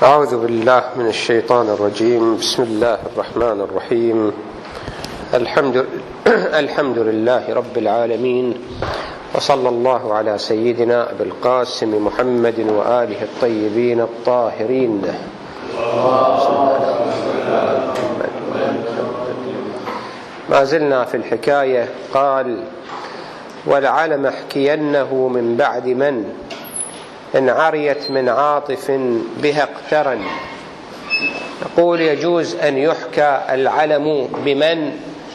أعوذ بالله من الشيطان الرجيم. بسم الله الرحمن الرحيم. الحمد لله رب العالمين، وصلى الله على سيدنا أبي القاسم محمد وآله الطيبين الطاهرين. ما زلنا في الحكاية. قال: والعلم احكينه من بعد من إن عريت من عاطف بها اقترن. يقول: يجوز أن يحكى العلم بمن؟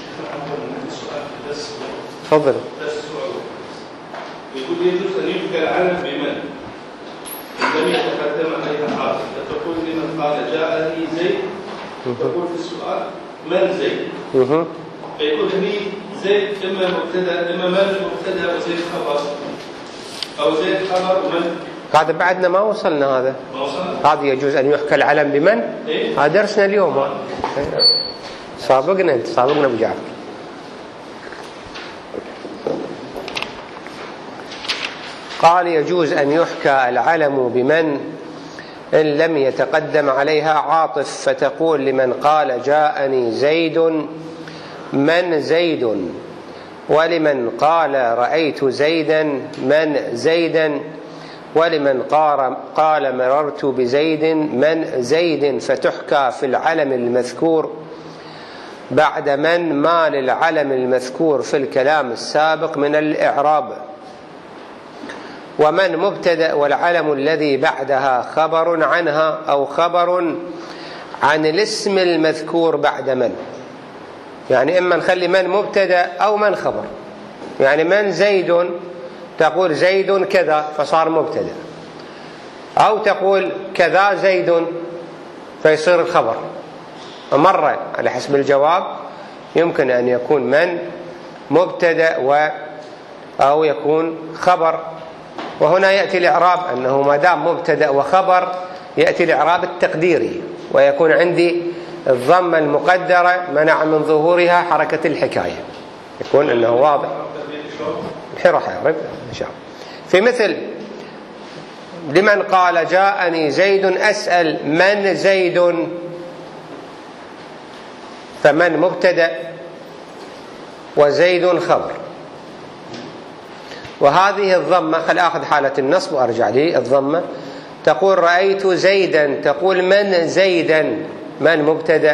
تفضل. يقول: يجوز أن يحكى العلم بمن لم يتقدم عليها عاطف. فتقول لمن قال جاءني زيد، تقول في السؤال من زيد؟ فيقول لي زيد إما مبتدأ إما من مبتدأ وزيد خبر، أو زيد خبر ومن. هذا بعدنا ما وصلنا. هذا يجوز أن يحكى العلم بمن؟ هذا درسنا اليوم. سابقنا أبو جعفر. قال: يجوز أن يحكى العلم بمن إن لم يتقدم عليها عاطف. فتقول لمن قال جاءني زيد من زيد، ولمن قال رأيت زيدا من زيدا، ولمن قال مررت بزيد من زيد. فتحكى في العلم المذكور بعد من ما للعلم المذكور في الكلام السابق من الإعراب. ومن مبتدأ والعلم الذي بعدها خبر عنها أو خبر عن الاسم المذكور بعد من. يعني إما نخلي من مبتدأ أو من خبر. يعني من زيد تقول زيد كذا فصار مبتدأ، أو تقول كذا زيد فيصير الخبر. مرة على حسب الجواب يمكن أن يكون من مبتدأ أو يكون خبر. وهنا يأتي الإعراب أنه ما دام مبتدأ وخبر يأتي الإعراب التقديري، ويكون عندي الضمة المقدرة منع من ظهورها حركة الحكاية. يكون أنه واضح. راح يعرف إن شاء الله. في مثل لمن قال جاءني زيد أسأل من زيد، فمن مبتدأ وزيد خبر. وهذه الضمة خل أخذ حالة النصب وأرجع لي الضمة. تقول رأيت زيدا، تقول من زيدا، من مبتدأ،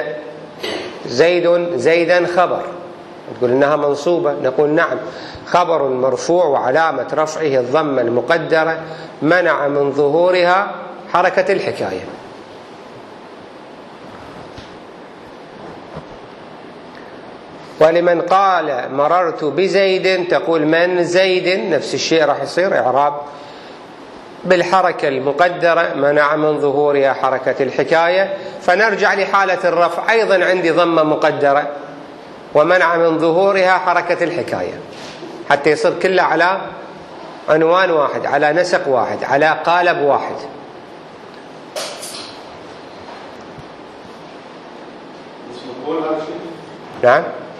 زيدا خبر. تقول إنها منصوبة، نقول نعم، خبر مرفوع وعلامة رفعه الضمة المقدرة منع من ظهورها حركة الحكاية. ولمن قال مررت بزيد تقول من زيد، نفس الشيء راح يصير إعراب بالحركة المقدرة منع من ظهورها حركة الحكاية. فنرجع لحالة الرفع، أيضا عندي ضمة مقدرة ومنع من ظهورها حركة الحكاية، حتى يصير كله على عنوان واحد، على نسق واحد، على قالب واحد. نعم،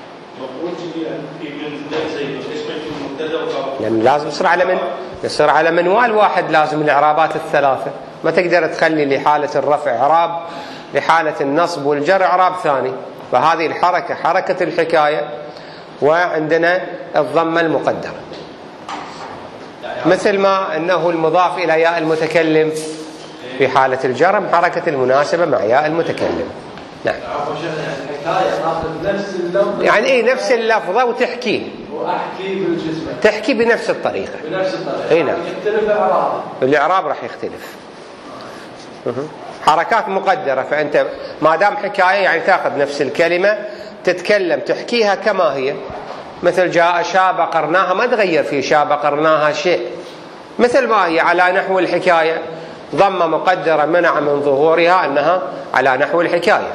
يعني لازم يصير على منوال واحد. لازم الإعرابات الثلاثة، ما تقدر تخلي لحالة الرفع إعراب، لحالة النصب والجر إعراب ثاني. فهذه الحركة حركة الحكاية، وعندنا الضمة المقدرة، مثل ما أنه المضاف إلى ياء المتكلم في حالة الجر حركة المناسبة مع ياء المتكلم. نعم، يعني إيه نفس اللفظة وتحكيه تحكي بنفس الطريقة. إيه نعم، الإعراب راح يختلف. حركات مقدرة. فأنت ما دام حكاية يعني تأخذ نفس الكلمة تتكلم تحكيها كما هي. مثل جاء شاب قرناها، ما تغير في شاب قرناها شيء، مثل ما هي على نحو الحكاية. ضمة مقدرة منع من ظهورها أنها على نحو الحكاية.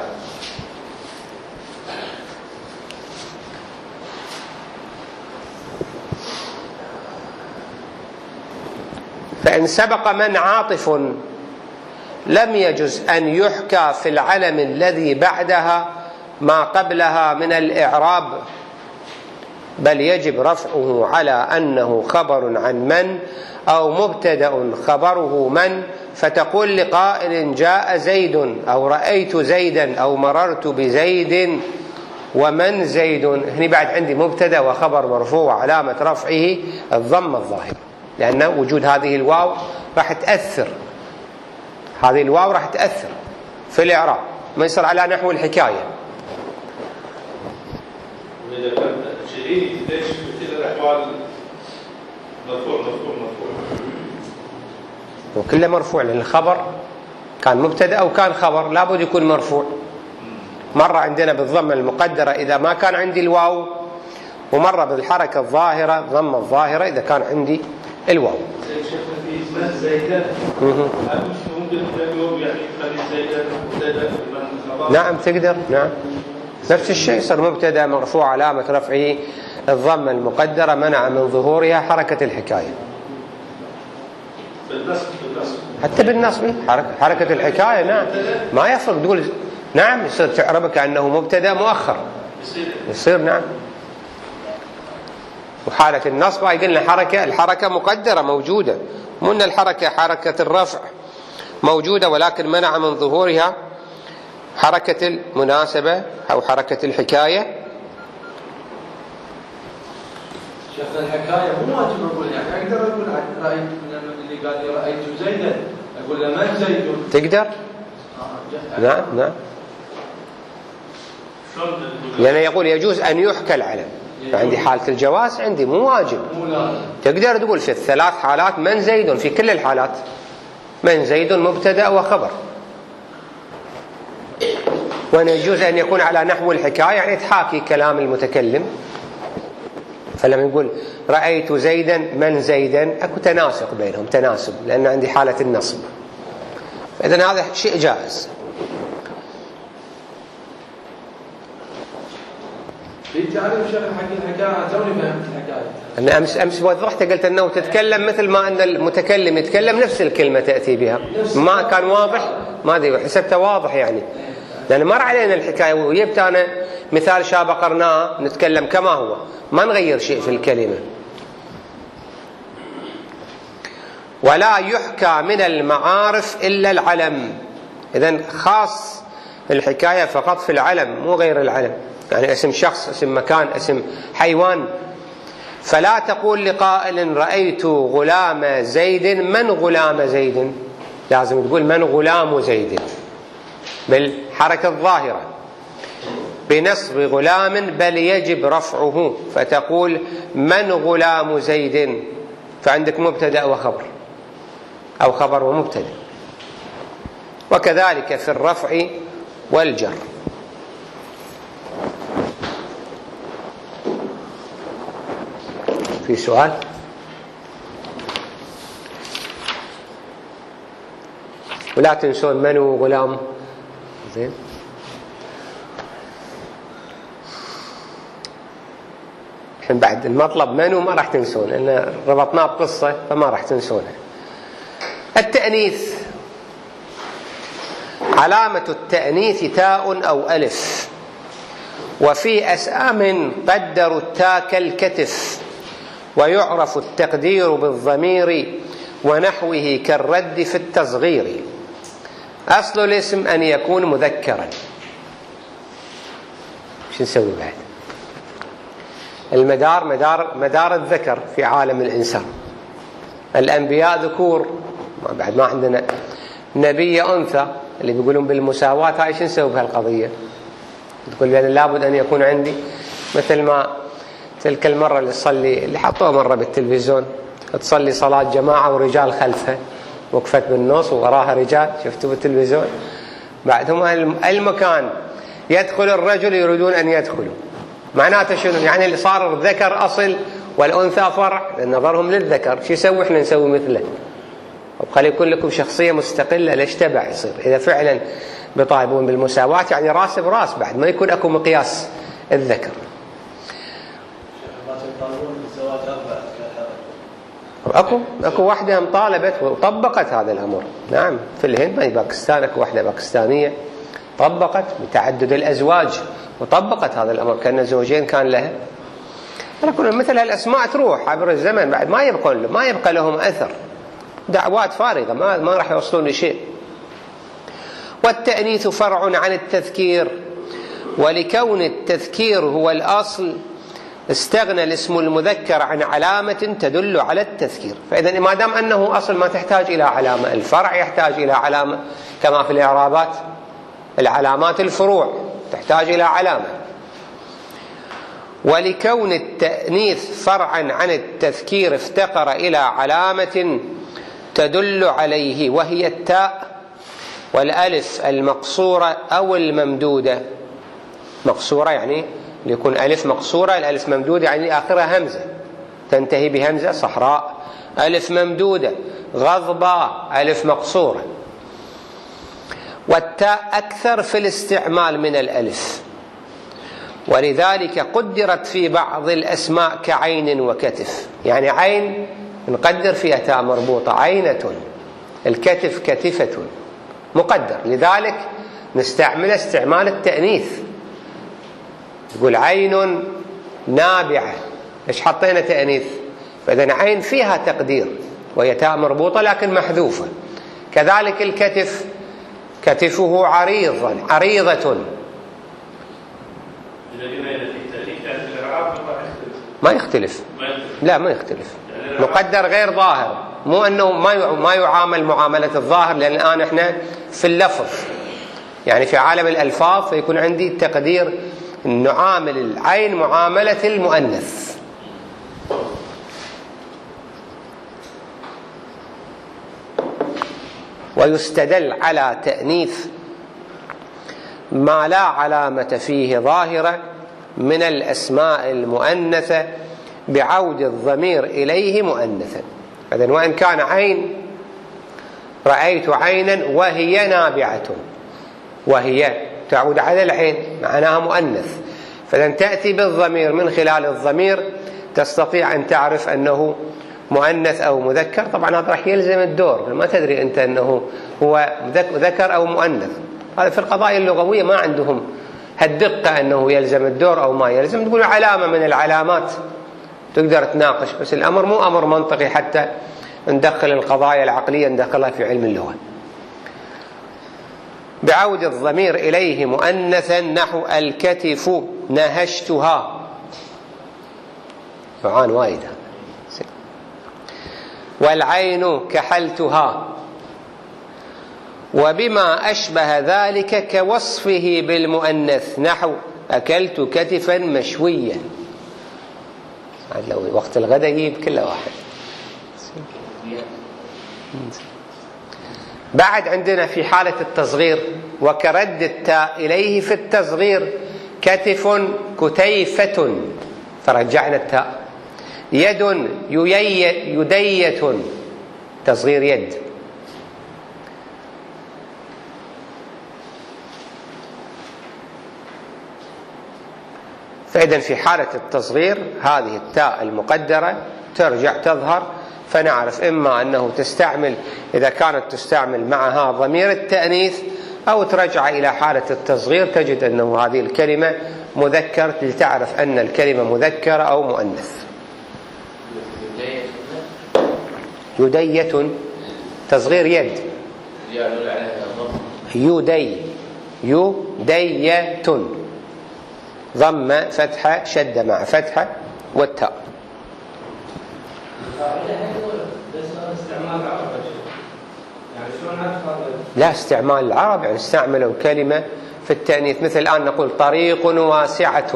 فإن سبق من عاطف لم يجز أن يحكى في العلم الذي بعدها ما قبلها من الإعراب. بل يجب رفعه على أنه خبر عن من أو مبتدأ خبره من، فتقول لقائل جاء زيد أو رأيت زيدا أو مررت بزيد ومن زيد. هنا بعد عندي مبتدأ وخبر مرفوع علامة رفعه الضم الظاهر، لأن وجود هذه الواو راح تأثر، هذه الواو راح تأثر في الإعراب، ما يصير على نحو الحكاية. وإذا كان شيء ليش مثل الأحوال مرفوع وكله مرفوع، لأن الخبر كان مبتدأ أو كان خبر لابد يكون مرفوع. مرة عندنا بالضمة المقدرة إذا ما كان عندي الواو، ومرة بالحركة الظاهرة ضمة الظاهرة إذا كان عندي الواو. نعم تقدر، نعم نفس الشيء، صار مبتدأ مرفوع علامة رفعه الضمة المقدرة منع من ظهورها حركة الحكاية. حتى بالنصب حركة الحكاية نعم ما يفرق، تقول نعم يصير تعربه كأنه مبتدأ مؤخر يصير نعم. وحالة النصب قلنا الحركة مقدرة موجودة، مو ان الحركة حركة الرفع موجودة ولكن منع من ظهورها حركة المناسبة أو حركة الحكاية. شيخنا الحكاية مو واجب أقول، يعني أقدر أقول رأيت اللي قال لي رأيت زيدا أقول له من زيد؟ تقدر؟ نعم نعم. لأنه يقول يجوز أن يحكى العلم، عندي حالة الجواز عندي مو واجب. تقدر تقول في الثلاث حالات من زيد، في كل الحالات من زيد مبتدأ وخبر. وأن يجوز أن يكون على نحو الحكاية، يعني تحاكي كلام المتكلم، فلما يقول رأيت زيدا من زيدا أكو تناسق بينهم، تناسب، لأن عندي حالة النصب، فإذن هذا شيء جائز. في تعريف شيخ حق الحكاية توني فهمت الحكاية. أنا أمس وضحت قلت أنه تتكلم مثل ما أن المتكلم يتكلم نفس الكلمة تأتي بها، ما كان واضح ما أدري حسبته واضح يعني، لأن مر علينا الحكاية وجبت أنا مثال شابه قرناه نتكلم كما هو ما نغير شيء في الكلمة. ولا يحكى من المعارف إلا العلم، إذن خاص الحكاية فقط في العلم مو غير العلم، يعني اسم شخص، اسم مكان، اسم حيوان. فلا تقول لقائل رأيت غلام زيد من غلام زيد، لازم تقول من غلام زيد بالحركة الظاهرة بنصب غلام، بل يجب رفعه فتقول من غلام زيد، فعندك مبتدأ وخبر أو خبر ومبتدأ. وكذلك في الرفع والجر. في سؤال؟ ولا تنسون من غلام زين. الحين بعد المطلب منو ما راح تنسون، لأن ربطناه بقصة فما راح تنسونها. التأنيث علامة التأنيث تاء أو ألف، وفي أسآم قدروا التاء كالكتف، ويعرف التقدير بالضمير ونحوه كالرد في التصغير. أصل الاسم أن يكون مذكرا. شو نسوي بعد؟ المدار مدار الذكر في عالم الإنسان، الأنبياء ذكور، بعد ما عندنا نبي أنثى اللي بيقولون بالمساواة. هاي شو نسوي بهالقضية؟ تقول لي أنا لابد أن يكون عندي مثل ما تلك المرة اللي حطوها مرة بالتلفزيون، تصلي صلاة جماعة ورجال خلفها، وقفت بالنص ووراها رجال، شفتوا بالتلفزيون؟ بعدهم المكان يدخل الرجل يريدون أن يدخلوا، معناته شنو؟ يعني اللي صار الذكر أصل والأنثى فرع، لأن نظرهم للذكر. شو يسوي؟ إحنا نسوي مثله، وخلي يكون لكم شخصية مستقلة. ليش تبع يصير؟ إذا فعلا بيطالبون بالمساواة يعني راس براس، بعد ما يكون أكو مقياس الذكر. اكو واحدة طالبت وطبقت هذا الأمر. نعم في الهند، ما باكستان، اكو واحدة باكستانية طبقت بتعدد الأزواج وطبقت هذا الأمر، كأن زوجين كان لها. على كل مثل هالأسماء تروح عبر الزمن بعد ما يبقى لهم أثر، دعوات فارغة ما راح يوصلون لشيء. والتأنيث فرع عن التذكير، ولكون التذكير هو الأصل استغنى الاسم المذكر عن علامة تدل على التذكير. فإذا ما دام أنه أصل ما تحتاج إلى علامة، الفرع يحتاج إلى علامة كما في الإعرابات، العلامات الفروع تحتاج إلى علامة. ولكون التأنيث فرعا عن التذكير افتقر إلى علامة تدل عليه، وهي التاء والألف المقصورة أو الممدودة. مقصورة يعني يكون ألف مقصورة، الألف ممدودة يعني آخرها همزة تنتهي بهمزة صحراء. ألف ممدودة غضباء ألف مقصورة. والتاء أكثر في الاستعمال من الألف، ولذلك قدرت في بعض الأسماء كعين وكتف. يعني عين نقدر فيها تاء مربوطة عينة، الكتف كتفة مقدر، لذلك نستعمل استعمال التأنيث. تقول عين نابعة، إيش حطينا تأنيث؟ فإذا عين فيها تقدير وهي تاء مربوطة لكن محذوفة. كذلك الكتف كتفه عريضة. ما يختلف، لا ما يختلف، مقدر غير ظاهر، مو أنه ما يعامل معاملة الظاهر، لأن الآن إحنا في اللفظ يعني في عالم الألفاظ، فيكون عندي تقدير نعامل العين معاملة المؤنث. ويستدل على تأنيث ما لا علامة فيه ظاهرة من الأسماء المؤنثة بعود الضمير إليه مؤنثا. إذن وإن كان عين، رأيت عينا وهي نابعة، وهي تعود على العين معناها مؤنث، فلن تأتي بالضمير من خلال الضمير تستطيع أن تعرف أنه مؤنث أو مذكر. طبعا هذا راح يلزم الدور، ما تدري أنت أنه هو ذكر أو مؤنث. هذا في القضايا اللغوية ما عندهم هالدقة أنه يلزم الدور أو ما يلزم، تقول علامة من العلامات تقدر تناقش، بس الأمر مو أمر منطقي حتى ندخل القضايا العقلية ندخلها في علم اللغة. بعود الضمير إليه مؤنثا نحو الكتف نهشتها، معان وايد. والعين كحلتها. وبما أشبه ذلك كوصفه بالمؤنث نحو أكلت كتفا مشويا. لو وقت الغداء يجيب كل واحد. بعد عندنا في حالة التصغير وكرد التاء إليه في التصغير كتف كتيفة، فرجعنا التاء. يد يدية، تصغير يد. فإذا في حالة التصغير هذه التاء المقدرة ترجع تظهر، فنعرف إما أنه تستعمل إذا كانت تستعمل معها ضمير التأنيث، أو ترجع إلى حالة التصغير تجد أنه هذه الكلمة مذكر لتعرف أن الكلمة مذكرة أو مؤنث. يدية تصغير يد. يدية ضم فتحة شدة مع فتحة والتاء. لا استعمال العرب يعني استعملوا كلمة في التأنيث، مثل الآن نقول طريق واسعة،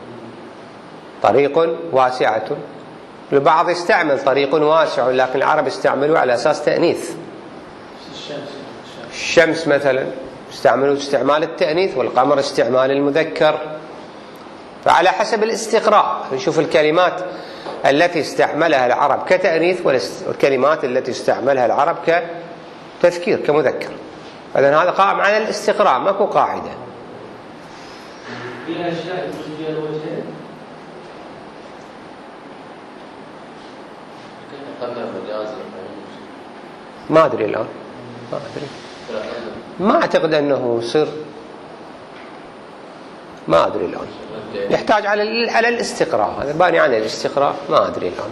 طريق واسعة. البعض يستعمل طريق واسع لكن العرب استعملوا على أساس تأنيث. الشمس مثلا استعملوا استعمال التأنيث، والقمر استعمال المذكر. فعلى حسب الاستقراء نشوف الكلمات التي استعملها العرب كتأنيث والكلمات التي استعملها العرب كتذكير كمذكر. إذن هذا قائم على الاستقراء، ماكو قاعدة. في أشياء يكون فيها الوجهين. ما أدري الآن، ما أعتقد أنه يصير ما أدري الآن، يحتاج على الاستقراء، هذا باني عن الاستقراء، ما أدري الآن.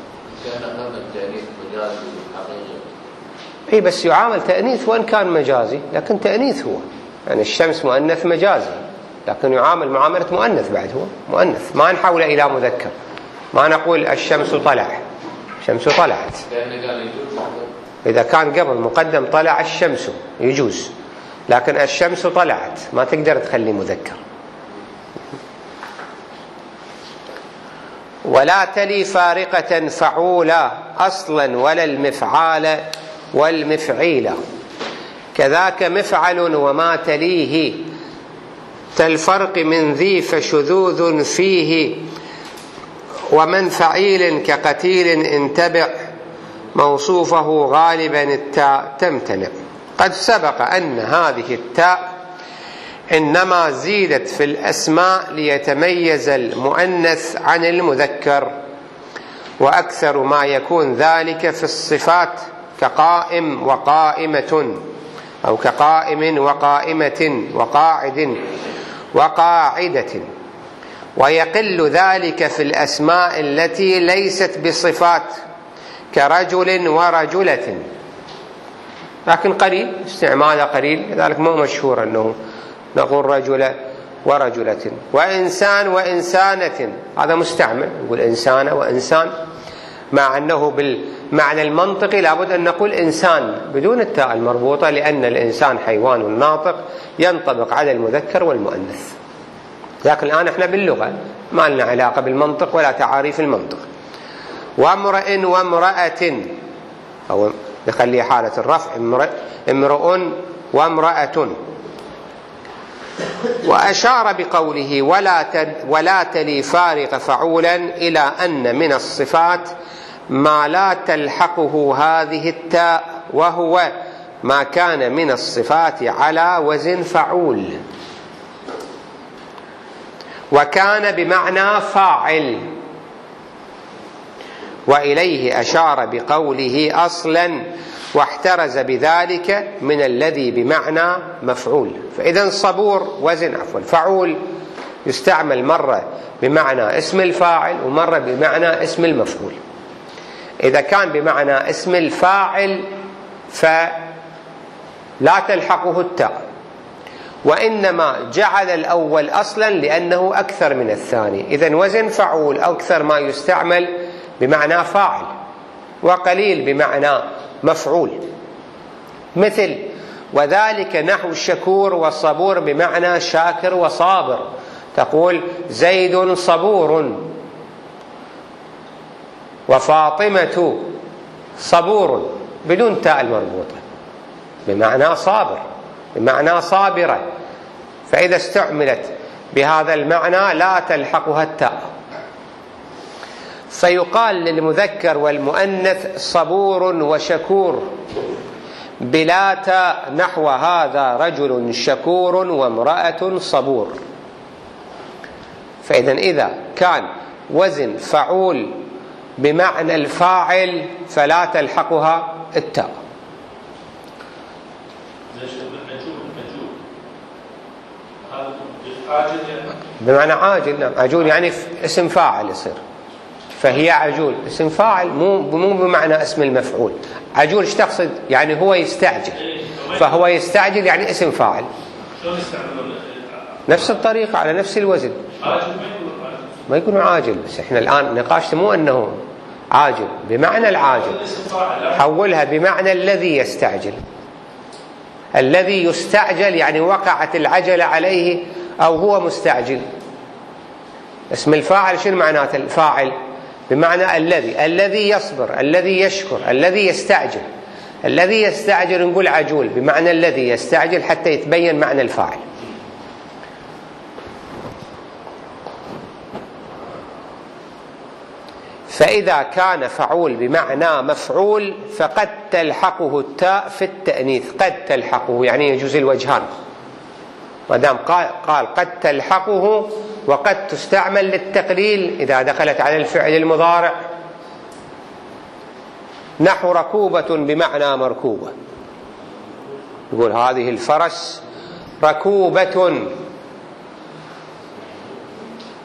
إيه بس يعامل تأنيث وإن كان مجازي، لكن تأنيث هو، يعني الشمس مؤنث مجازي، لكن يعامل معاملة مؤنث بعد، هو مؤنث، ما نحوله إلى مذكر، ما نقول الشمس طلع، الشمس طلعت. إذا كان قبل مقدم طلع الشمس يجوز، لكن الشمس طلعت ما تقدر تخلي مذكر. ولا تلي فارقة فعولا أصلا ولا المفعال والمفعيل، كذاك مفعل وما تليه كالفرق من ذي فشذوذ فيه، ومن فعيل كقتيل انتبع موصوفه غالبا التاء تمتنع. قد سبق أن هذه التاء إنما زيدت في الأسماء ليتميز المؤنث عن المذكر، وأكثر ما يكون ذلك في الصفات كقائم وقائمة، أو كقائم وقائمة وقاعد وقاعدة، ويقل ذلك في الأسماء التي ليست بصفات كرجل ورجلة، لكن قليل استعمالها قليل، لذلك مو مشهور أنه نقول رجل ورجلة. وإنسان وإنسانة هذا مستعمل، نقول إنسان وإنسان، مع أنه بالمعنى المنطقي لابد أن نقول إنسان بدون التاء المربوطة، لأن الإنسان حيوان ناطق ينطبق على المذكر والمؤنث. لكن الآن احنا باللغة ما لنا علاقة بالمنطق ولا تعاريف المنطق. وامرئ وامرأة، أو نخلي حالة الرفع امرؤ وامرأة. وأشار بقوله ولا تلي فارق فعولا إلى أن من الصفات ما لا تلحقه هذه التاء، وهو ما كان من الصفات على وزن فعول، وكان بمعنى فاعل، وإليه أشار بقوله أصلا، واحترز بذلك من الذي بمعنى مفعول. فإذا صبور وزن فعول يستعمل مرة بمعنى اسم الفاعل ومرة بمعنى اسم المفعول. إذا كان بمعنى اسم الفاعل فلا تلحقه التاء، وإنما جعل الأول أصلا لأنه أكثر من الثاني. إذن وزن فعول أكثر ما يستعمل بمعنى فاعل، وقليل بمعنى مفعول. مثل وذلك نحو الشكور والصبور بمعنى شاكر وصابر، تقول زيد صبور وفاطمة صبور بدون تاء المربوطة، بمعنى صابر، بمعنى صابرة. فإذا استعملت بهذا المعنى لا تلحقها التاء. فيقال للمذكر والمؤنث صبور وشكور بلا تاء، نحو هذا رجل شكور وامرأة صبور. فإذا إذا كان وزن فعول بمعنى الفاعل فلا تلحقها التاء. بمعنى عاجل، نعم عجول يعني اسم فاعل يصير، فهي عجول اسم فاعل، مو بمعنى اسم المفعول. عجول ايش تقصد؟ يعني هو يستعجل، فهو يستعجل يعني اسم فاعل. نفس الطريقة على نفس الوزن، ما يكون عاجل. بس احنا الآن نقاشنا مو أنه عاجل بمعنى العاجل، حولها بمعنى الذي يستعجل. الذي يستعجل يعني وقعت العجلة عليه أو هو مستعجل. اسم الفاعل شنو معناته؟ الفاعل بمعنى الذي يصبر، الذي يشكر، الذي يستعجل. الذي يستعجل نقول عجول بمعنى الذي يستعجل حتى يتبين معنى الفاعل. فإذا كان فعول بمعنى مفعول فقد تلحقه التاء في التأنيث. قد تلحقه يعني يجوز الوجهان، ما دام قال قد تلحقه، وقد تستعمل للتقليل إذا دخلت على الفعل المضارع، نحو ركوبة بمعنى مركوبة، يقول هذه الفرس ركوبة،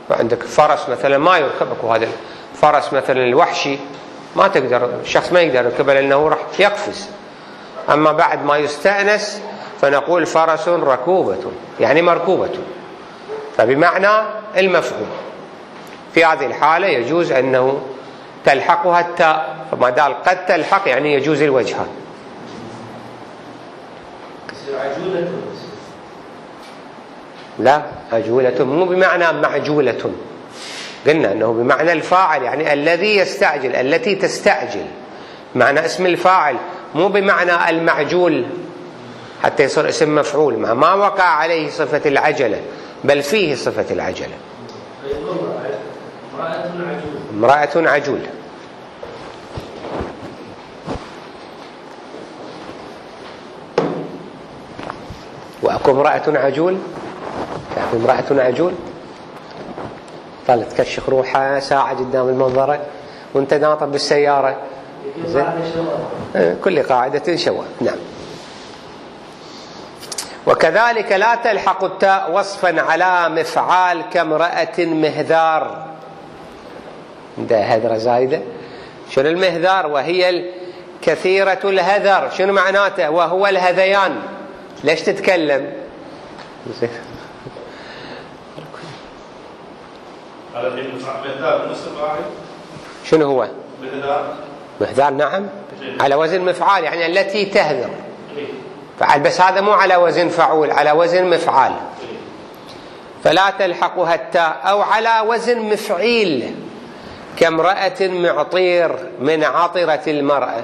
عندك فرس مثلا ما يركبك، وهذا الفرس مثلا الوحشي ما تقدر، الشخص ما يقدر يركبه لأنه راح يقفز. أما بعد ما يستأنس فنقول فرس ركوبة، يعني مركوبة، فبمعنى المفعول. في هذه الحالة يجوز أنه تلحقها التاء، فما دام قد تلحق يعني يجوز الوجهان. عجولة. لا، عجولة مو بمعنى معجولة، قلنا أنه بمعنى الفاعل، يعني الذي يستعجل، التي تستعجل، معنى اسم الفاعل، مو بمعنى المعجول حتى يصير اسم مفعول، ما وقع عليه صفة العجلة بل فيه صفة العجلة. امرأة عجول. وأكو امرأة عجول، تعرف امرأة عجول طالت تكشخ روحها ساعة قدام المنظرة وانت ناطر بالسيارة، كل قاعدة شواء. نعم. وكذلك لا تلحق التاء وصفا على مفعال كامرأة مهذار. ده هذرة زايدة. شنو المهذار؟ وهي كثيرة الهذر. شنو معناته؟ وهو الهذيان. ليش تتكلم؟ شنو هو؟ مهذار. نعم، على وزن مفعال، يعني التي تهذر فعل، بس هذا مو على وزن فعول، على وزن مفعال. فلا تلحقها التاء. أو على وزن مفعيل كامرأة معطير من عطرة المرأة،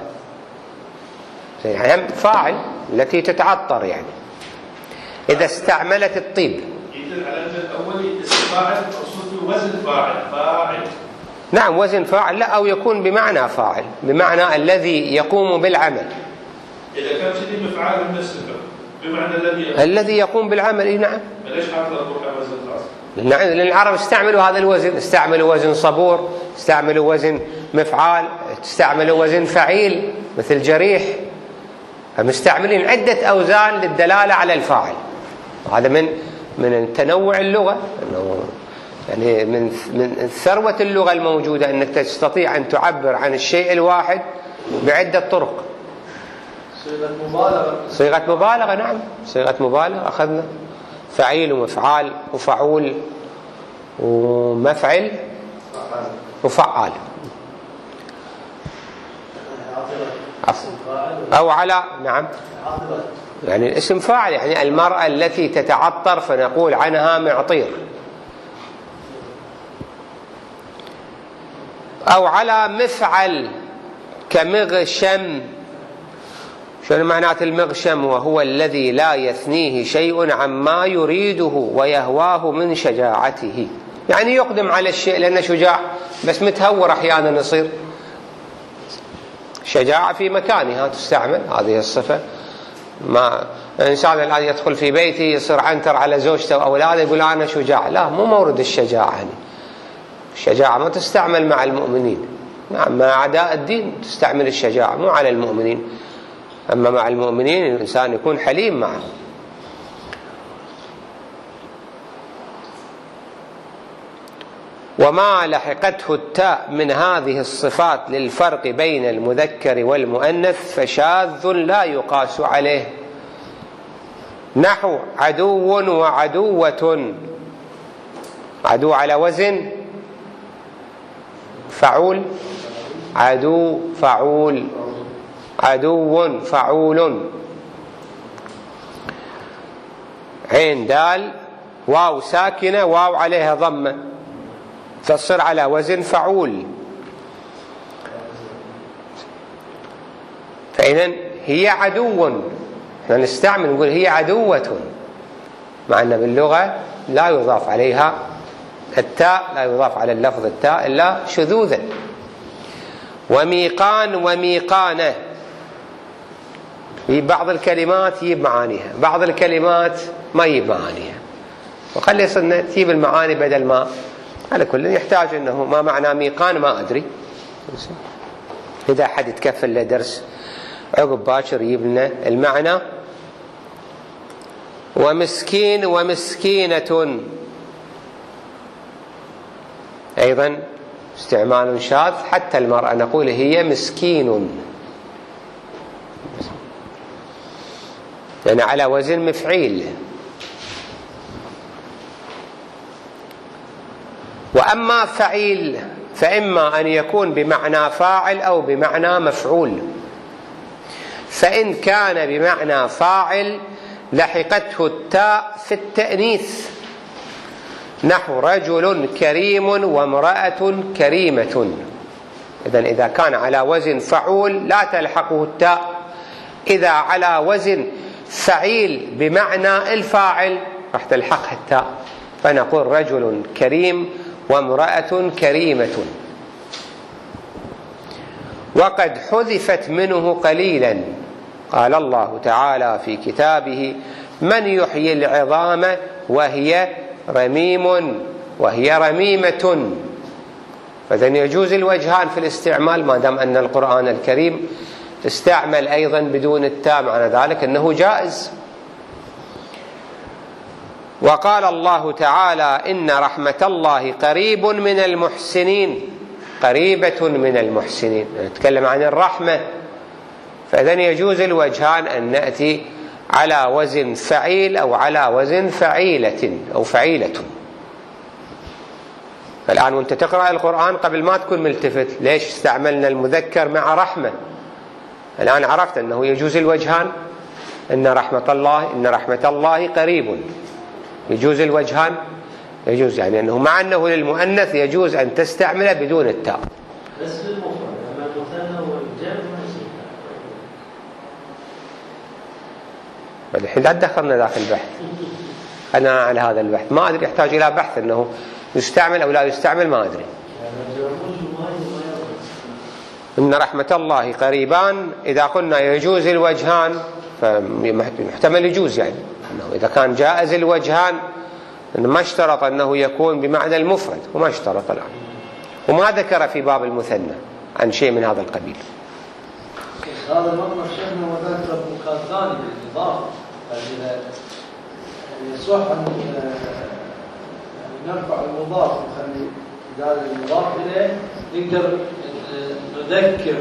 يعني فاعل التي تتعطر، يعني إذا استعملت الطيب. على الأول فاعل أو وزن فاعل. نعم، وزن فاعل. لا، أو يكون بمعنى فاعل، بمعنى الذي يقوم بالعمل. إذا كان شديد مفعال من الصفة بمعنى الذي يقوم بالعمل. نعم. ليش حاطط الروح وزن خاص؟ نعم، لأن العرب استعملوا هذا الوزن، استعملوا وزن صبور، استعملوا وزن مفعال، استعملوا وزن فعيل مثل جريح، فمستعملين عدة أوزان للدلالة على الفاعل. هذا من تنوع اللغة، يعني من ثروة اللغة الموجودة أنك تستطيع أن تعبر عن الشيء الواحد بعدة طرق. صيغة مبالغة. نعم، صيغة مبالغة. أخذنا فعيل ومفعال وفعول ومفعل وفعال. أو على، نعم، يعني الاسم فاعل، يعني المرأة التي تتعطر فنقول عنها معطير. أو على مفعل كمغشم. شنو معنات المغشم؟ وهو الذي لا يثنيه شيء عما يريده ويهواه من شجاعته، يعني يقدم على الشيء لأنه شجاع بس متهور أحيانا يصير. شجاعة في مكانها تستعمل هذه الصفة. ما إنسان الآن يدخل في بيته يصير عنتر على زوجته وأولاده يقول أنا شجاع، لا، مو مورد الشجاعة. يعني الشجاعة ما تستعمل مع المؤمنين. نعم، مع أعداء الدين تستعمل الشجاعة، مو على المؤمنين. أما مع المؤمنين الإنسان يكون حليم معه. وما لحقته التاء من هذه الصفات للفرق بين المذكر والمؤنث فشاذ لا يقاس عليه. نحو عدو وعدوة. عدو على وزن فعول، عدو فعول، عدو فعول. عين دال واو ساكنة، واو عليها ضمة، تصير على وزن فعول. فإذن هي عدو، احنا نستعمل نقول هي عدوة، مع أن باللغة لا يضاف عليها التاء، لا يضاف على اللفظ التاء إلا شذوذا. وميقان وميقانة. في بعض الكلمات يجيب معانيها، بعض الكلمات ما يجيب معانيها، وخلي صرنا تجيب المعاني بدل ما. على كل يحتاج أنه ما معنى ميقان ما أدري، إذا أحد يتكفل له درس عقب باكر يجيب لنا المعنى. ومسكين ومسكينة. أيضا استعمال شاذ. حتى المرأة نقول هي مسكين، يعني على وزن مفعيل. وأما فعيل فإما أن يكون بمعنى فاعل أو بمعنى مفعول. فإن كان بمعنى فاعل لحقته التاء في التأنيث، نحو رجل كريم وامرأة كريمة. إذا كان على وزن فعول لا تلحقه التاء. إذا على وزن فعيل بمعنى الفاعل راح تلحقها التاء، فنقول رجل كريم وامرأة كريمة. وقد حذفت منه قليلا، قال الله تعالى في كتابه: من يحيي العظام وهي رميمة. فإذن يجوز الوجهان في الاستعمال ما دام أن القرآن الكريم استعمل أيضا بدون التاء، معنى ذلك أنه جائز. وقال الله تعالى: إن رحمة الله قريب من المحسنين، قريبة من المحسنين، نتكلم عن الرحمة. فإذن يجوز الوجهان أن نأتي على وزن فعيل أو على وزن فعيلة أو فعيلة. فالآن وانت تقرأ القرآن قبل ما تكون ملتفت ليش استعملنا المذكر مع رحمة؟ الآن عرفت أنه يجوز الوجهان، إن رحمة الله قريب، يجوز الوجهان، يجوز يعني أنه مع أنه للمؤنث يجوز أن تستعمله بدون التاء. بس للمفرد، أما المثنى والجمع الحين لا دخلنا ذاك البحث، أنا على هذا البحث ما أدري، يحتاج إلى بحث أنه يستعمل أو لا يستعمل، ما أدري. إن رحمة الله قريبان، إذا قلنا يجوز الوجهان فمحتمل يجوز، يعني أنه إذا كان جائز الوجهان ما اشترط أنه يكون بمعنى المفرد، وما اشترط الآن، وما ذكر في باب المثنى عن شيء من هذا القبيل. هذا المطلب شيخنا وذكر مكان ثاني بالإضافة، إذا يصح أن نرفع المضاف ونخلي هذا المضاف إليه نقدر نذكر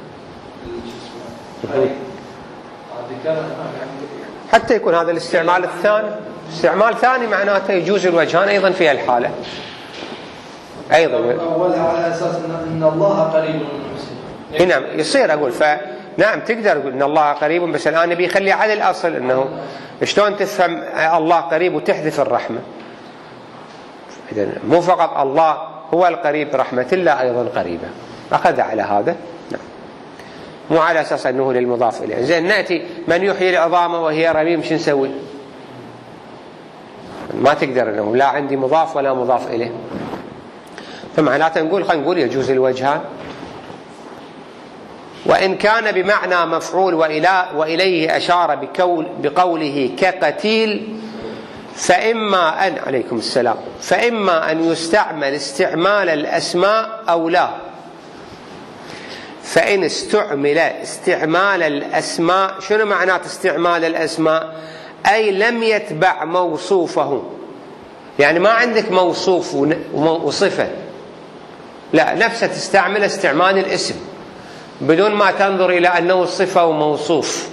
حتى يكون هذا الاستعمال الثاني استعمال ثاني، معناته يجوز الوجهان أيضا في الحالة أيضا. أولها على أساس أن الله قريب من المحسنين. نعم يصير أقول، فنعم تقدر تقول أن الله قريب، بس الآن نبي يخلي على الأصل أنه شلون تفهم الله قريب وتحذف الرحمة. إذن مو فقط الله هو القريب، رحمة الله أيضا قريبة، أخذ على هذا، نعم، مو على أساس أنه للمضاف إليه. زين نأتي من يحيي العظام وهي رميم، شو نسوي؟ ما تقدر أنه لا عندي مضاف ولا مضاف إليه، فمعناته نقول خلينا نقول يجوز الوجهان. وإن كان بمعنى مفعول وإليه أشار بقوله كقتيل، فإما أن عليكم السلام فإما أن يستعمل استعمال الأسماء أو لا. فإن استعمل استعمال الأسماء، شنو معنات استعمال الأسماء؟ أي لم يتبع موصوفه، يعني ما عندك موصوف وصفة، لا، نفسه تستعمل استعمال الاسم بدون ما تنظر إلى أنه صفة وموصوف.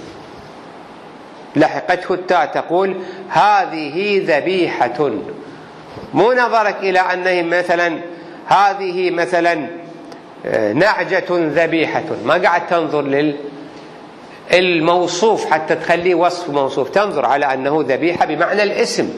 لحقته التاء تقول هذه ذبيحة، مو نظرك إلى أنه مثلا هذه مثلا نعجة ذبيحة، ما قاعد تنظر للموصوف حتى تخليه وصف موصوف، تنظر على أنه ذبيحة بمعنى الاسم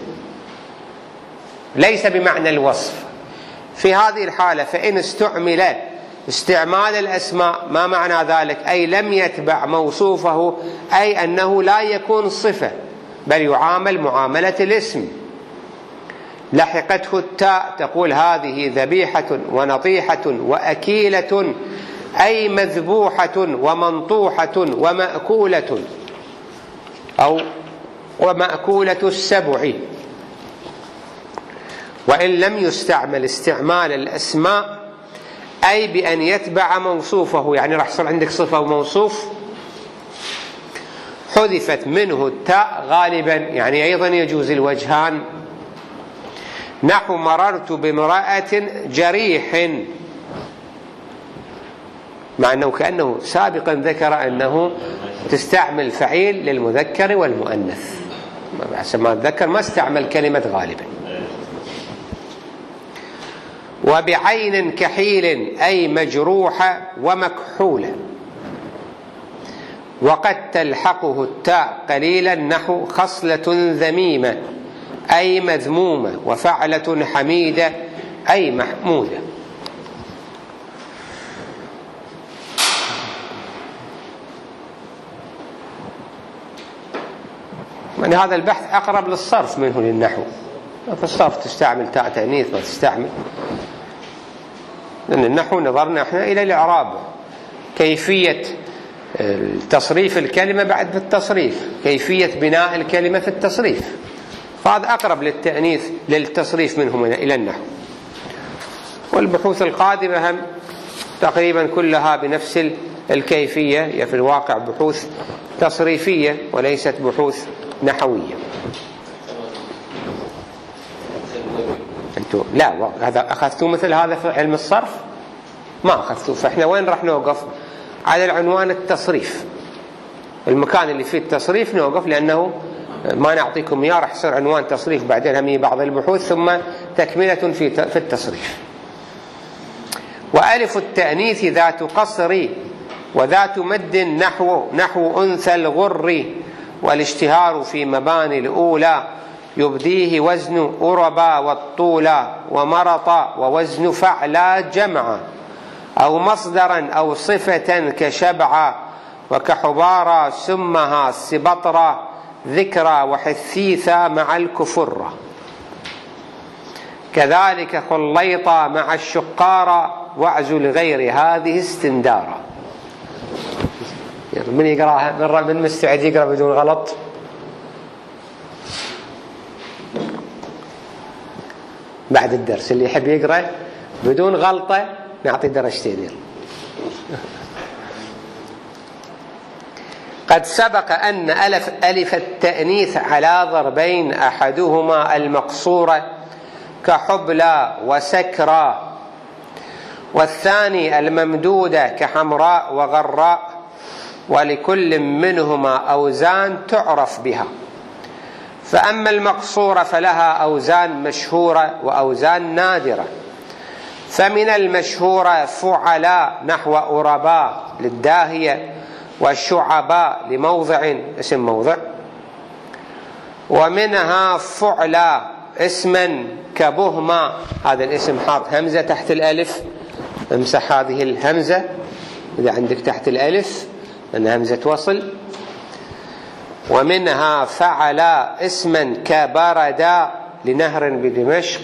ليس بمعنى الوصف. في هذه الحالة فإن استعمل استعمال الأسماء، ما معنى ذلك؟ أي لم يتبع موصوفه، أي أنه لا يكون صفة بل يعامل معاملة الاسم. لحقته التاء تقول هذه ذبيحة ونطيحة وأكيلة، أي مذبوحة ومنطوحة ومأكولة، أو ومأكولة السبع. وإن لم يستعمل استعمال الأسماء أي بأن يتبع موصوفه، يعني راح يصير عندك صفة وموصوف، حذفت منه التاء غالبا، يعني أيضا يجوز الوجهان. نحو مررت بامرأة جريح، مع أنه كأنه سابقا ذكر أنه تستعمل فعيل للمذكر والمؤنث، حسب ما أتذكر ما استعمل كلمة غالبا. وبعين كحيل أي مجروحة ومكحولة، وقد تلحقه التاء قليلا نحو خصلة ذميمة أي مذمومة، وفعلة حميدة أي محمودة. يعني هذا البحث أقرب للصرف منه للنحو. في الصرف تستعمل تاء تأنيث ما تستعمل، لأن النحو نظرنا احنا إلى الإعراب، كيفية تصريف الكلمة بعد في التصريف، كيفية بناء الكلمة في التصريف، فهذا أقرب للتأنيث للتصريف منهم إلى النحو. والبحوث القادمة هم تقريبا كلها بنفس الكيفية، هي في الواقع بحوث تصريفية وليست بحوث نحوية. أنتم لا هذا أخذتوا مثل هذا في علم الصرف؟ ما أخذتوا. فإحنا وين راح نوقف؟ على العنوان التصريف، المكان اللي فيه التصريف نوقف، لأنه ما نعطيكم إياه راح يصير عنوان تصريف، بعدين هم بعض البحوث ثم تكملة في التصريف. وألف التأنيث ذات قصر وذات مد نحو أنثى الغر، والاشتهار في مباني الأولى يبديه وزن أربا والطولا، ومرطا ووزن فعلا جمعا، أو مصدرا أو صفة كشبعا، وكحبارا سمها سبطرا ذكرى وحثيثا مع الكفرة، كذلك خليطا مع الشقارة واعزل غير هذه استندارا. من يقراها؟ من مستعد يقرأ بدون غلط؟ بعد الدرس اللي يحب يقرأ بدون غلطة نعطي درجتين. قد سبق أن ألف التأنيث على ضربين، أحدهما المقصورة كحبلى وسكرى، والثاني الممدودة كحمراء وغراء، ولكل منهما أوزان تعرف بها. فأما المقصورة فلها أوزان مشهورة وأوزان نادرة. فمن المشهورة فعلاء نحو أرباء للداهية، والشعباء لموضع اسم موضع. ومنها فعلا اسما كبهما، هذا الاسم حاط همزة تحت الألف، امسح هذه الهمزة إذا عندك تحت الألف أن همزة وصل. ومنها فعلا اسما كبردا لنهر بدمشق،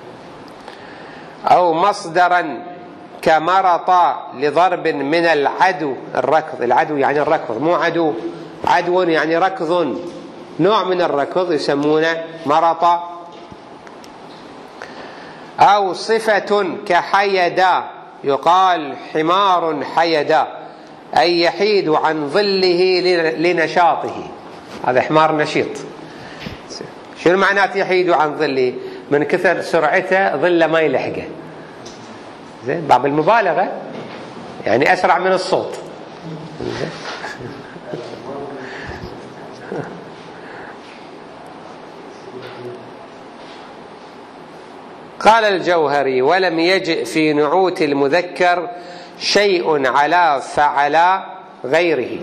أو مصدرا كمرطا لضرب من العدو، الركض، العدو يعني الركض مو عدو، عدو يعني ركض، نوع من الركض يسمونه مرطا. أو صفة كحيدا، يقال حمار حيدا أي يحيد عن ظله لنشاطه، هذا حمار نشيط. شنو معناته يحيد عن ظله؟ من كثر سرعته ظله ما يلحقه، زين، باب المبالغة يعني أسرع من الصوت. قال الجوهري: ولم يجئ في نعوت المذكر شيء على فعلا غيره.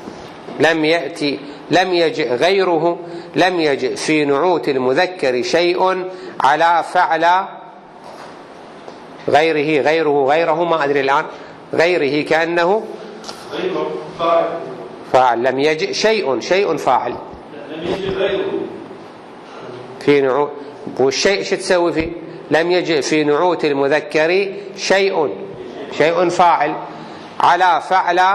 لم يجئ غيره، لم يجئ في نعوت المذكر شيء على فعلا غيره ما أدري الآن، غيره كأنه فاعل. لم يجئ شيء فاعل، لم يجئ غيره في نعوت. والشيء شو تسوي فيه؟ لم يجئ في نعوت المذكر شيء فاعل على فعل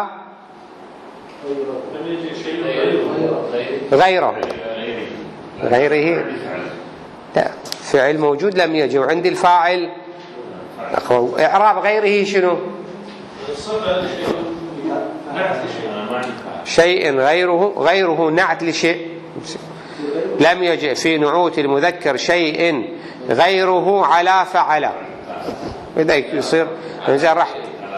غيره لا، فعل موجود لم يجئ، وعندي الفاعل إعراب غيره شنو؟ شيء غيره نعت لشيء. لم يجئ في نعوت المذكر شيء غيره على فعل. إذا يصير إذا رحت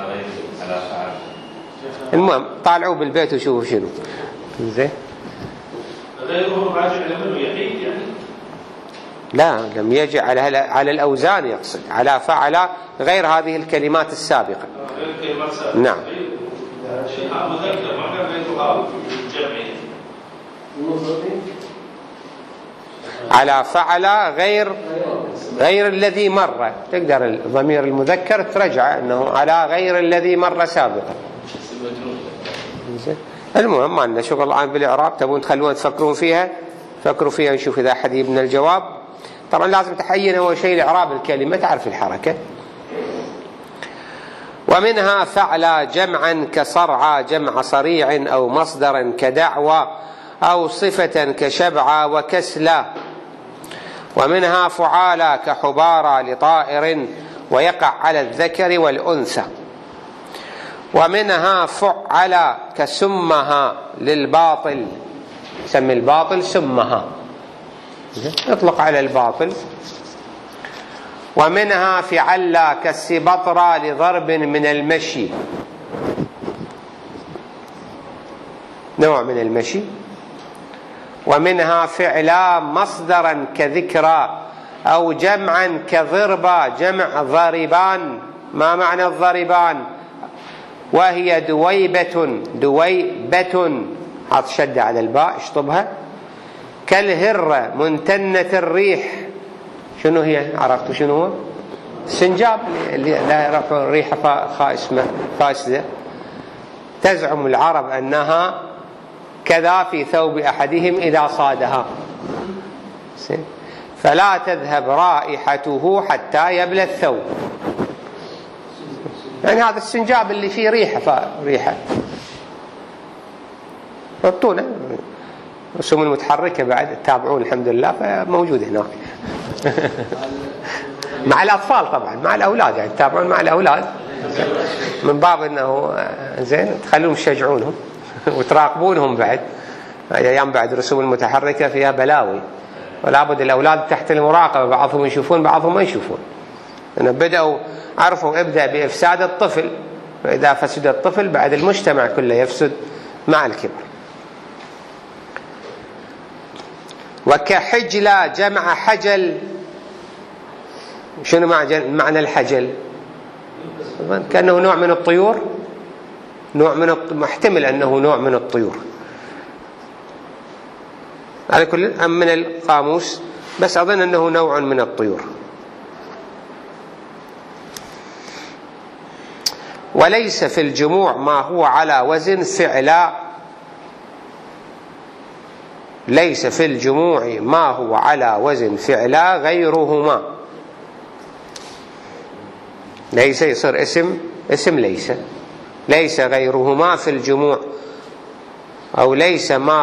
المهم طالعوا بالبيت وشوفوا شنو زين. غيره راجع لمنه يقين يعني؟ لا، لم يجي على الأوزان، يقصد على فعل غير هذه الكلمات السابقة. غير الكلمات السابقة. نعم. مذكر ما كان غيرها جمعي. على فعل غير الذي مر، تقدر الضمير المذكر ترجع انه على غير الذي مر سابقا. المهم ما لنا شغل الان بالاعراب، تبون تخلونا تفكرون فيها، فكروا فيها نشوف اذا احد يبنى الجواب. طبعا لازم تحين اول شيء الاعراب الكلمه، تعرف الحركه. ومنها فعل جمعا كصرعى جمع صريع او مصدرا كدعوى او صفه كشبعى وكسلى. ومنها فعالى كحبارى لطائر ويقع على الذكر والأنثى. ومنها فعل كسمها للباطل، سمي الباطل سمها، اطلق على الباطل. ومنها فعل كالسبطرى لضرب من المشي، نوع من المشي. ومنها فعلا مصدرا كذكرى أو جمعا كضربة جمع ضربان. ما معنى الضربان؟ وهي دويبة حط شدة على الباء اشطبها. كالهرة منتنة الريح. شنو هي؟ عرفتوا شنو هو؟ السنجاب اللي لا يرفع الريح فاسدة. تزعم العرب أنها كذا في ثوب أحدهم إذا صادها، فلا تذهب رائحته حتى يبلى الثوب. يعني هذا السنجاب اللي فيه ريحة حطونه. الرسوم المتحركة بعد تتابعون الحمد لله، فموجود هناك مع الأطفال طبعا، مع الأولاد يعني تتابعون مع الأولاد من باب أنه زين تخلوهم تشجعونهم وتراقبونهم. بعد أيام بعد الرسوم المتحركة فيها بلاوي، ولا بد الأولاد تحت المراقبة، بعضهم يشوفون بعضهم ما يشوفون. أنا بدأوا عرفوا ابدأ بإفساد الطفل، فإذا فسد الطفل بعد المجتمع كله يفسد مع الكبر. وكحجلة جمع حجل. شنو معنى الحجل؟ كأنه نوع من الطيور، محتمل أنه نوع من الطيور. على كل من القاموس، بس أظن أنه نوع من الطيور. وليس في الجموع ما هو على وزن فعلا. ليس في الجموع ما هو على وزن فعلا غيرهما. ليس يصير اسم ليس غيرهما في الجموع، أو ليس ما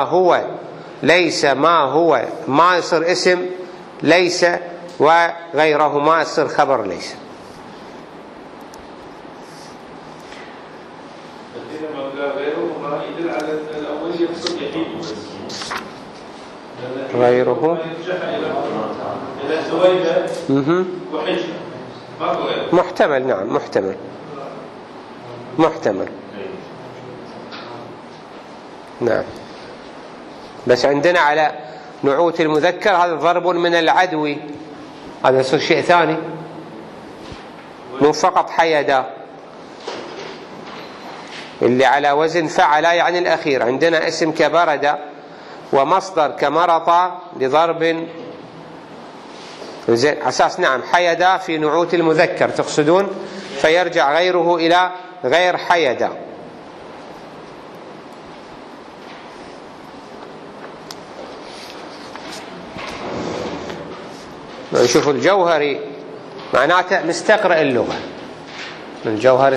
هو ما يصير اسم ليس، وغيرهما يصير خبر ليس. غيرهما يدل على الأول يقصد يقين غيره إلى ثويبة وحجة محتمل. نعم محتمل. نعم. بس عندنا على نعوت المذكر هذا ضرب من العدو، هذا يصير شيء ثاني، مو فقط حيدا اللي على وزن فعل يعني الأخير. عندنا اسم كبرد، ومصدر كمرط لضرب زين أساس. نعم حيدا في نعوت المذكر تقصدون، فيرجع غيره إلى غير حيدا. نشوف الجوهري معناته مستقرئ اللغة. الجوهري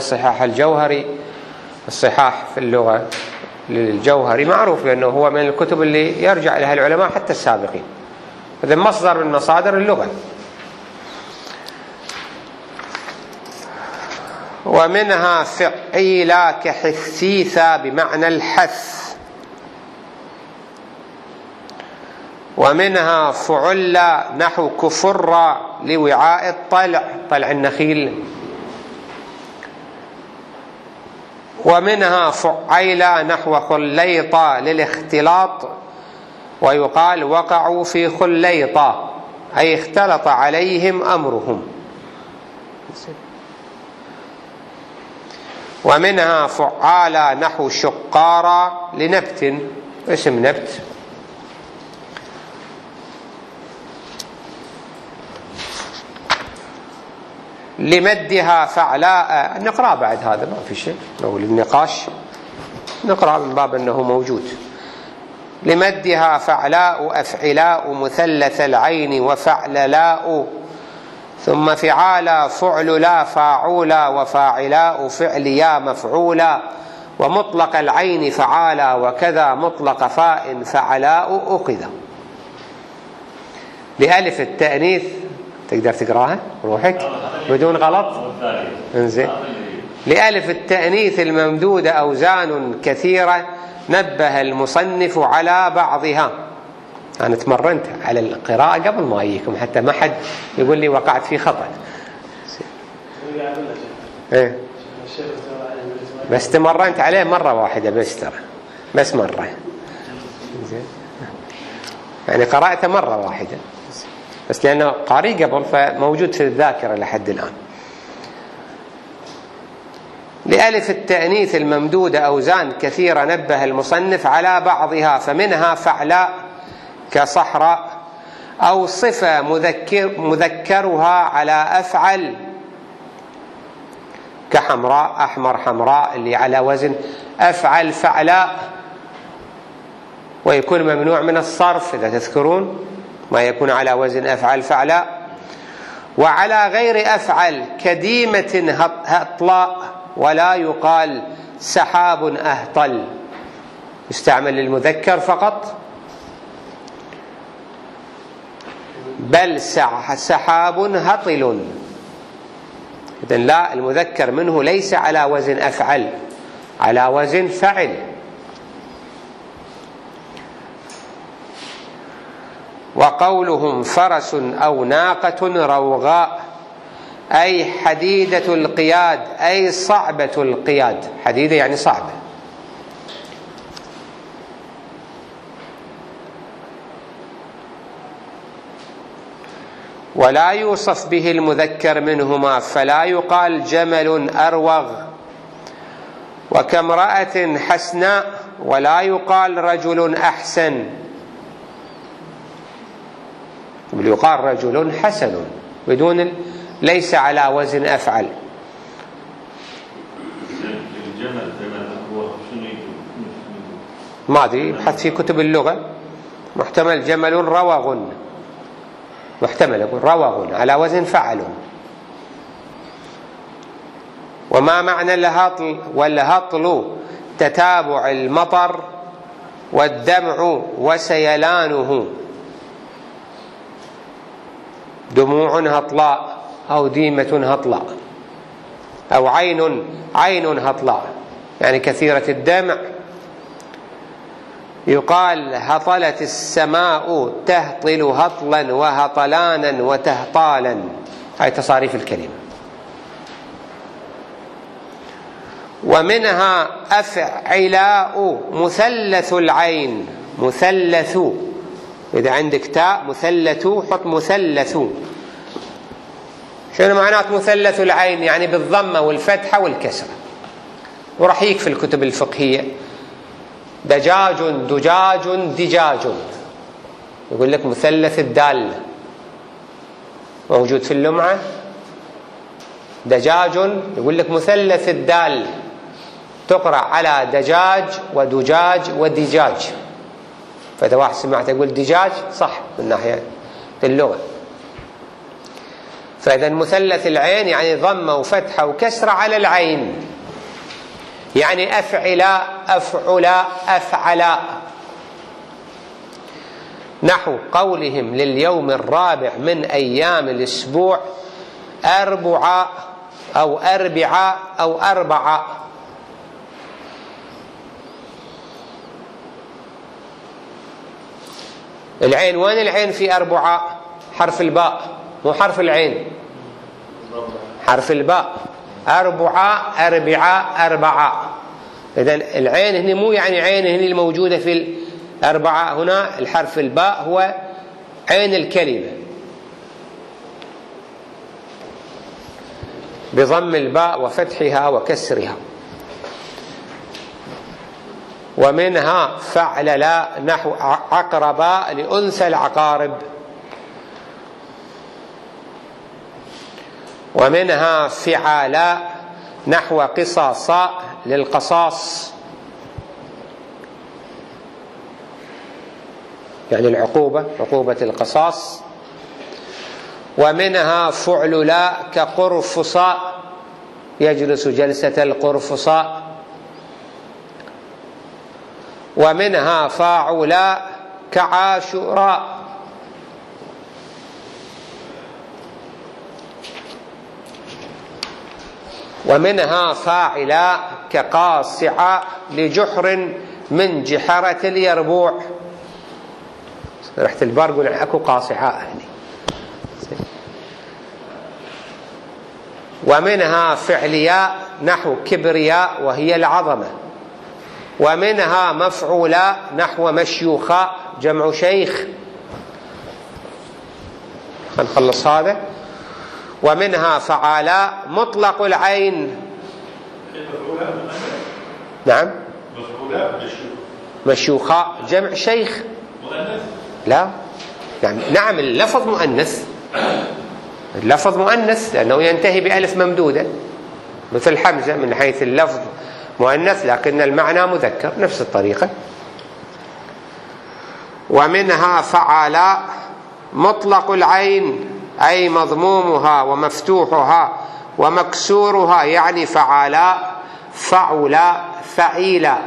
الصحاح في اللغة للجوهري معروف لأنه هو من الكتب اللي يرجع لها العلماء حتى السابقين، هذا مصدر من مصادر اللغة. ومنها فعيلا كحثيثا بمعنى الحث. ومنها فعل نحو كفر لوعاء الطلع، طلع النخيل. ومنها فعيل نحو خليطة للاختلاط، ويقال وقعوا في خليطة أي اختلط عليهم أمرهم. ومنها فعال نحو شقارة لنبت، اسم نبت. لمدها فعلاء، نقرأ بعد هذا ما في شيء، لو للنقاش نقرأ من باب أنه موجود. لمدها فعلاء أفعلاء مثلث العين وفعللاء، ثم فعالا فعللا فاعولا وفاعلاء فعليا مفعولا، ومطلق العين فعالا وكذا مطلق فاء فعلاء أخذ. لألف التأنيث تقدر تقراها روحك بدون غلط؟ انزين. لألف التأنيث الممدودة أوزان كثيرة نبه المصنف على بعضها. أنا تمرنت على القراءة قبل ما أجيكم حتى ما حد يقول لي وقعت في خطأ. إيه؟ بس تمرنت عليه مرة واحدة بس، ترى بس مرة، يعني قرأته مرة واحدة بس لأنه قاري قبل فموجود في الذاكرة لحد الآن. لألف التأنيث الممدودة أوزان كثيرة نبه المصنف على بعضها، فمنها فعلاء كصحراء، أو صفة مذكرها على أفعل كحمراء أحمر حمراء اللي على وزن أفعل فعلاء، ويكون ممنوع من الصرف إذا تذكرون ما يكون على وزن أفعل فعلاء. وعلى غير أفعل كديمة هطلاء، ولا يقال سحاب أهطل، يستعمل للمذكر فقط، بل سحاب هطل. إذن لا، المذكر منه ليس على وزن أفعل، على وزن فعل. وقولهم فرس أو ناقة روغاء أي حديدة القياد، أي صعبة القياد، حديدة يعني صعبة. ولا يوصف به المذكر منهما، فلا يقال جمل أروغ. وكامرأة حسناء، ولا يقال رجل أحسن، بل يقال رجل حسن بدون، ليس على وزن أفعل. ما أدري، ابحث في كتب اللغة، محتمل جمل روغ، محتمل يقول روغ على وزن فعل. وما معنى الهطل؟ والهطل تتابع المطر والدمع وسيلانه، دموع هطلاء أو ديمة هطلاء، أو عين هطلاء يعني كثيرة الدمع. يقال هطلت السماء تهطل هطلا وهطلانا وتهطالا، هاي تصاريف الكلمة. ومنها أفعلاء مثلث العين، مثلث، إذا عندك تاء مثلث حط مثلث. شنو معنات مثلث العين؟ يعني بالضمة والفتحة والكسرة. وراح يك في الكتب الفقهية دجاج دجاج دجاج، يقول لك مثلث الدال، موجود في اللمعة. دجاج يقول لك مثلث الدال، تقرأ على دجاج ودجاج ودجاج، فإذا واحد سمعت يقول دجاج صح من ناحية اللغة. فإذا مثلث العين يعني ضمة وفتحة وكسرة على العين، يعني أفعلاء أفعلاء أفعلاء. نحو قولهم لليوم الرابع من أيام الأسبوع أربعاء أو أربعاء أو أربعاء. العين وين العين في أربعة؟ حرف الباء مو حرف العين، حرف الباء. أربعة أربعة أربعة. إذن العين هنا مو يعني عين هنا الموجودة في الأربعة، هنا الحرف الباء هو عين الكلمة بضم الباء وفتحها وكسرها. ومنها فعللا نحو عقرباء لأنثى العقارب. ومنها فعالا نحو قصاصاء للقصاص، يعني العقوبة، عقوبة القصاص. ومنها فعللا كقرفصاء يجلس جلسة القرفصاء. ومنها فاعلا كعاشوراء. ومنها فاعلا كقاصعة لجحر من جحرة اليربوع. رحت البار قول اكو قاصعاء هني. ومنها فعلياء نحو كبرياء وهي العظمة. ومنها مفعولاء نحو مشيوخاء جمع شيخ. هنخلص هذا. ومنها فعالاء مطلق العين. نعم مشيوخاء جمع شيخ. لا نعم اللفظ مؤنث، اللفظ مؤنث لأنه ينتهي بألف ممدودة مثل حمزة، من حيث اللفظ مؤنث لكن المعنى مذكر نفس الطريقة. ومنها فعالاء مطلق العين أي مضمومها ومفتوحها ومكسورها، يعني فعالاء فعولاء فعيلاء.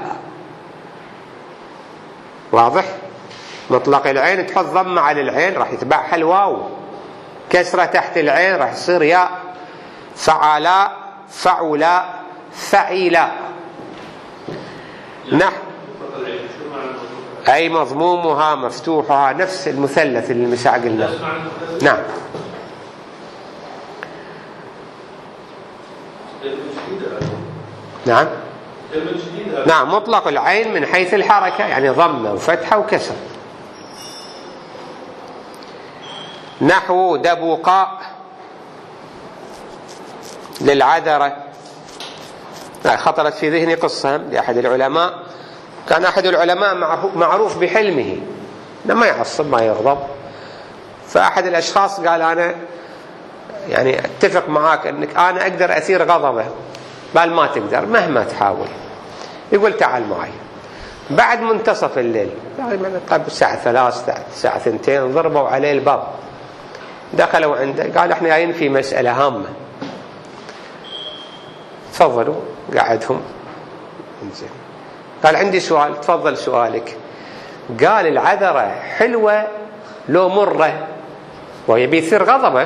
واضح؟ مطلق العين تحط ضمة على العين راح يتبعها الواو، كسرة تحت العين راح يصير ياء. فعالاء فعولاء فعيلاء. نحو أي مضمومها مفتوحها، نفس المثلث اللي المساع قلنا. نعم نعم نعم مطلق العين من حيث الحركة، يعني ضمة وفتحة وكسر. نحو دبوقاء للعذرة. خطرت في ذهني قصة لأحد العلماء، كان أحد العلماء معروف بحلمه، ما يعصب ما يغضب. فأحد الأشخاص قال أنا يعني أتفق معاك أنك أنا أقدر أثير غضبه. قال ما تقدر مهما تحاول. يقول تعال معي بعد منتصف الليل، يعني قبل الساعة 3 الساعة 2 ضربوا عليه الباب. دخلوا عنده قال احنا جايين في مسألة هامة. تفضلوا قعدهم. قال عندي سؤال. تفضل سؤالك. قال العذرة حلوة لو مرة، وهي بيثير غضبه.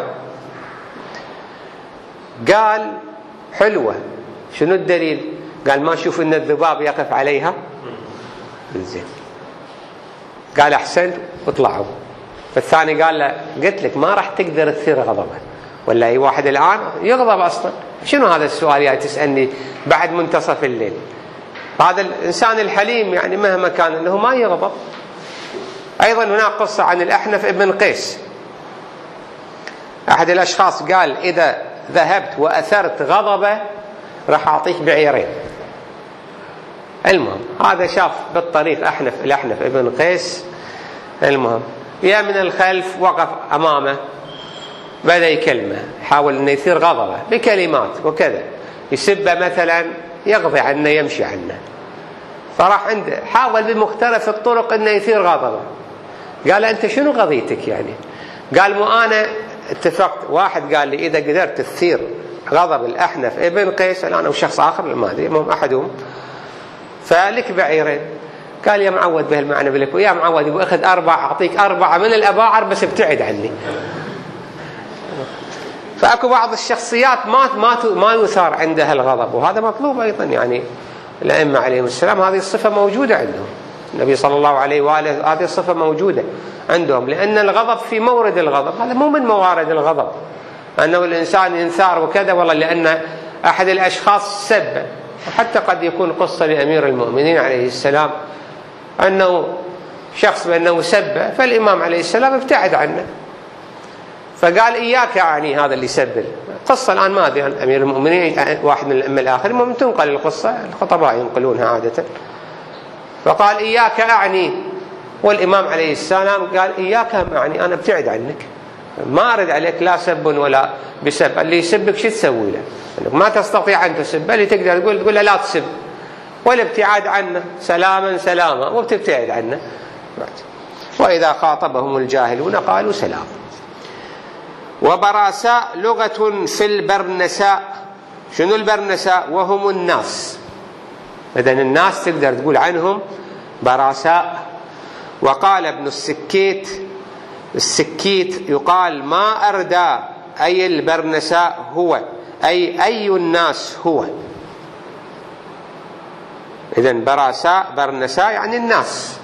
قال حلوة. شنو الدليل؟ قال ما اشوف ان الذباب يقف عليها. زين. قال احسنت واطلعوا. فالثاني قال له قلت لك ما راح تقدر تثير غضبه، ولا اي واحد الان يغضب اصلا. شنو هذا السؤال يعني تسالني بعد منتصف الليل؟ هذا الانسان الحليم يعني مهما كان انه ما يغضب. ايضا هناك قصه عن الاحنف ابن قيس. احد الاشخاص قال اذا ذهبت واثرت غضبه راح اعطيك بعيرين. المهم هذا شاف بالطريق الاحنف ابن قيس. المهم يا من الخلف وقف امامه، بدا يكلمه، حاول انه يثير غضبه بكلمات وكذا، يسبه مثلا، يقضي عنه، يمشي عنه. فراح عنده حاول بمختلف الطرق انه يثير غضبه. قال انت شنو قضيتك يعني؟ قال مو انا اتفقت، واحد قال لي اذا قدرت تثير غضب الاحنف ابن قيس، انا وشخص اخر ما ادري المهم احدهم، فلك بعيرين. قال يا معود بهالمعنى بلك، ويا معود يبغى اخذ 4 اعطيك 4 من الاباعر بس ابتعد عني. فاكو بعض الشخصيات ما يثار عندها الغضب، وهذا مطلوب ايضا يعني الائمه عليهم السلام هذه الصفه موجوده عندهم. النبي صلى الله عليه وآله هذه الصفة موجودة عندهم، لأن الغضب في مورد الغضب، هذا مو من موارد الغضب أنه الإنسان ينثار وكذا والله لأن أحد الأشخاص سب. حتى قد يكون قصة لأمير المؤمنين عليه السلام أنه شخص بأنه سب، فالإمام عليه السلام ابتعد عنه، فقال إياك أعني هذا اللي سب. قصة الآن ما أدري عن أمير المؤمنين واحد من الأئمة الآخرين، المهم تنقل القصة، الخطباء ينقلونها عادة، فقال إياك أعني، والإمام عليه السلام قال إياك أعني، أنا ابتعد عنك، ما أرد عليك لا سب ولا بسب، اللي يسبك شو تسوي له؟ ما تستطيع أن تسب، اللي تقدر تقول له لا تسب، والابتعاد عنه سلاما سلاما، وبتبتعد عنه. وإذا خاطبهم الجاهلون قالوا سلام. وبراساء لغة في البرنساء. شنو البرنساء؟ وهم الناس، إذن الناس تقدر تقول عنهم براساء. وقال ابن السكيت يقال ما أردى أي البرنساء هو، أي الناس هو. إذن برنساء يعني الناس.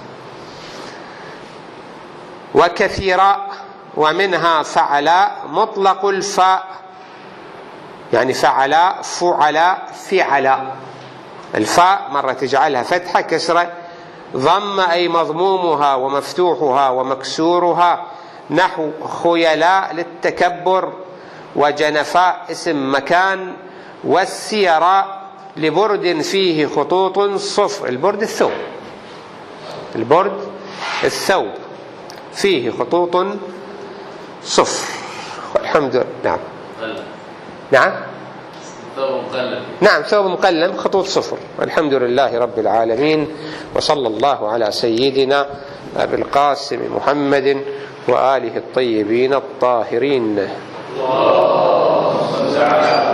وكثيرا، ومنها فعلاء مطلق الفاء، يعني فعلاء فعلاء فعلاء، الفاء مرة تجعلها فتحة كسرة، ضم أي مضمومها ومفتوحها ومكسورها، نحو خيلاء للتكبر، وجنفاء اسم مكان، والسيراء لبرد فيه خطوط صفر. البرد الثوب، البرد الثوب فيه خطوط صفر. الحمد لله. نعم نعم ثوب مقلم. نعم ثوب مقلم خطوط صفر. الحمد لله رب العالمين، وصلى الله على سيدنا أبي القاسم محمد وآله الطيبين الطاهرين. الله